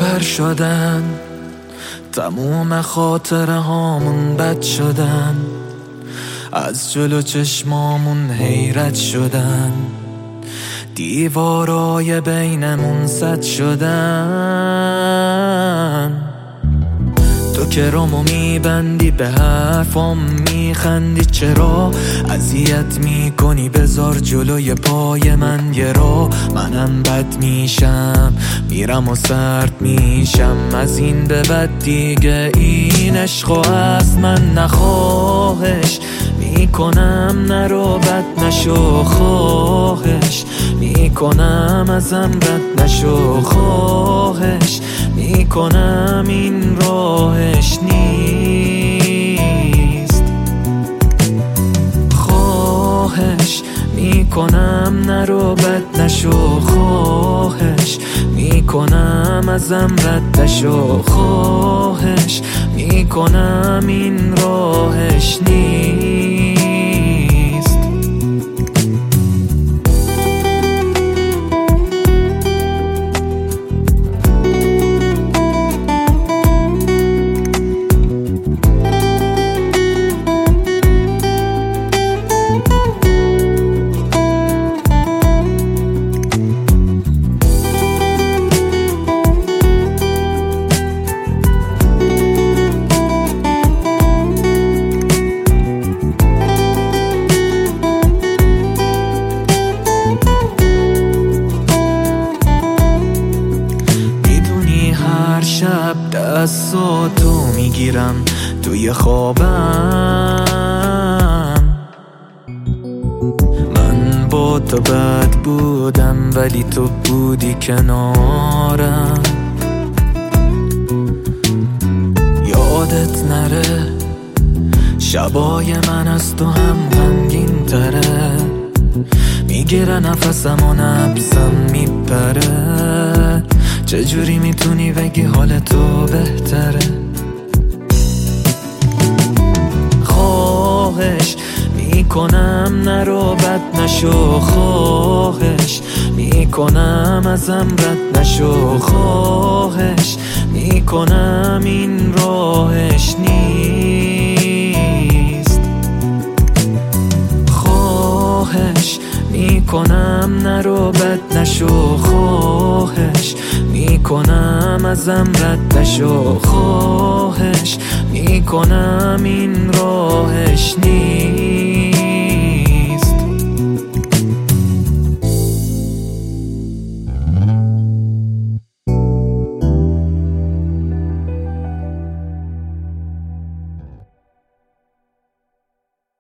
بدتر شدن، تموم خاطره هامون بد شدن، از جلو چشمامون حیرت شدن، دیوارای بینمون سد شدن. تو که رامو میبندی، به حرفام میخندی، چرا اذیت میکنی؟ بذار جلوی پای من یه راه، منم بد میشم، میرم و سرد میشم. از این به بعد دیگه این عشقو از من نخواهش میکنم، نرو بد نشو، خواهش میکنم ازم رد نشو، خواهش میکنم این راهش نیست، خواهش میکنم نرو بد نشو، خواهش میکنم ازم رد نشو، خواهش میکنم این راهش نیست. شب دستاتو میگیرم توی خوابم، من با تو بد بودم ولی تو بودی کنارم. یادت نره شبای من از تو هم غمگین تره، میگیره نفسم و نبزم میپره. چجوری میتونی بگی حال تو بهتره؟ خواهش میکنم نرو بد نشو، خواهش میکنم ازم رد نشو، خواهش میکنم این راهش نیست، خواهش میکنم نرو بد نشو، خواهش میکنم ازم رد نشو، خواهش میکنم این راهش نیست.